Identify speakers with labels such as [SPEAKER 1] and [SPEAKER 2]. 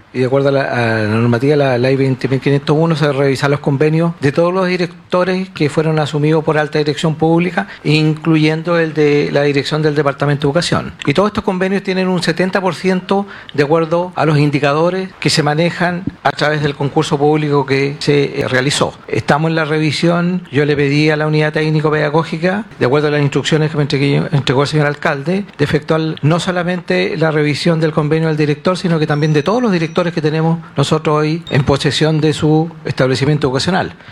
[SPEAKER 1] y de acuerdo a la normativa de la ley 20.501 se revisan los convenios de todos los directores que fueron asumidos por alta dirección pública, incluyendo el de la dirección del Departamento de Educación. Y todos estos convenios tienen un 70% de acuerdo a los indicadores que se manejan a través del concurso público que se realizó. Estamos en la revisión, yo le pedí a la unidad técnico-pedagógica, de acuerdo a las instrucciones que me entregó el señor alcalde, de efectuar no solamente la revisión del convenio del director, sino que también de todos los directores que tenemos nosotros hoy en posesión de su establecimiento educacional.